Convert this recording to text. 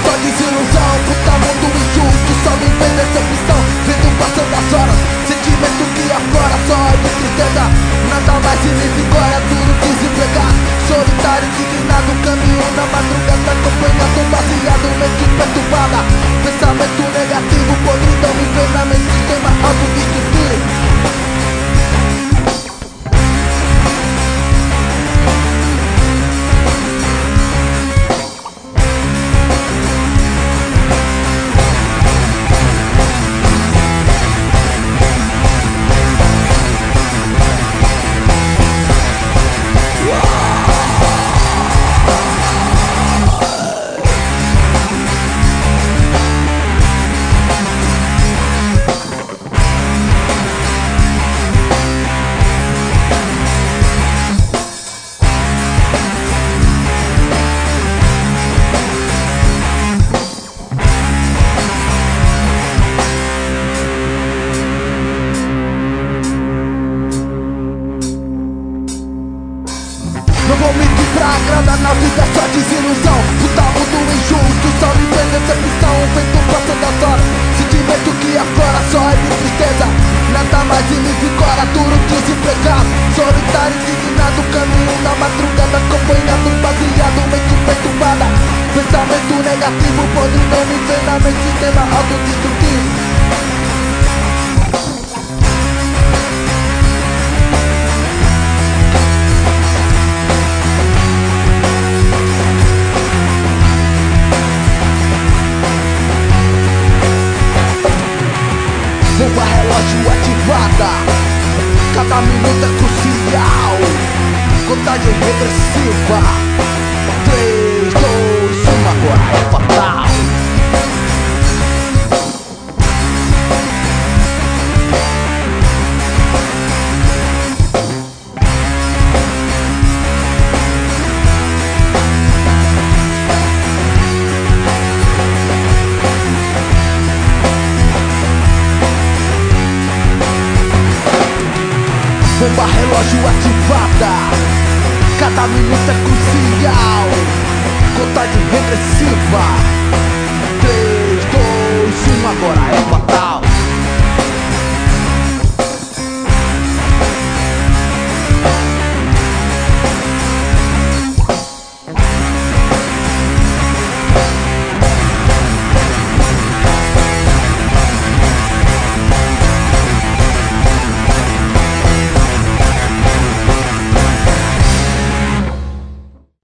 só desilusão. Puta mundo injusto, só me vem decepção. Vendo passando as horas, sentimento que aflora. Só de tristeza, nada mais significa. Tudo desempregado, solitário, indignado. Caminho na madrugada, acompanhado, baseado, mente perturbada. Pensamento negativo, podridão me vem na mente. Sistema autodestrutivo. Não vou mentir pra agradar, na vida é só desilusão. Puta mundo injusto, só me vem decepção. Vento passando as horas, sentimento que aflora. Só é de tristeza, nada mais significa. Duro desempregado, solitário, indignado. Caminho na madrugada, acompanhado, baseado, mente perturbada. Pensamento negativo, podridão me vem na mente. Sistema autodestrutivo. Bomba relógio ativada, cada minuto é crucial. Contagem regressiva, 3, 2, 1, agora é fatal. Bomba relógio ativada, cada minuto é crucial. Contagem regressiva, 3, 2, 1, agora é